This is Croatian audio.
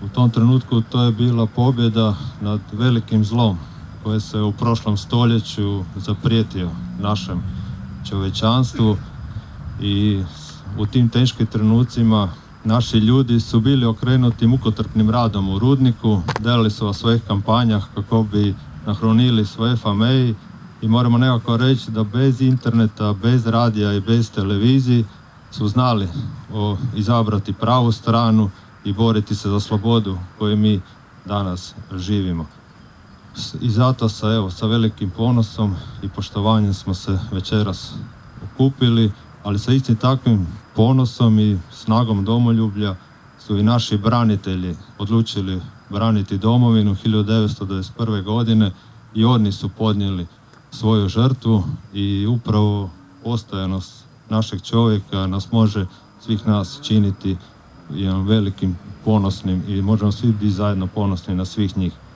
U tom trenutku to je bila pobjeda nad velikim zlom koje se u prošlom stoljeću zaprijetio našem čovječanstvu i u tim teškim trenucima naši ljudi su bili okrenuti mukotrpnim radom u rudniku, delali su o svojih kampanjah kako bi nahranili svoje familije i moramo nekako reći da bez interneta, bez radija i bez televizije su znali izabrati pravu stranu i boriti se za slobodu koju mi danas živimo. I zato sa velikim ponosom i poštovanjem smo se večeras okupili, ali sa istim takvim ponosom i snagom domoljublja su i naši branitelji odlučili braniti domovinu 1991. godine i oni su podnijeli svoju žrtvu i upravo postojanost našeg čovjeka nas može svih nas činiti jedan velikim ponosnim i možemo svi biti zajedno ponosni na svih njih.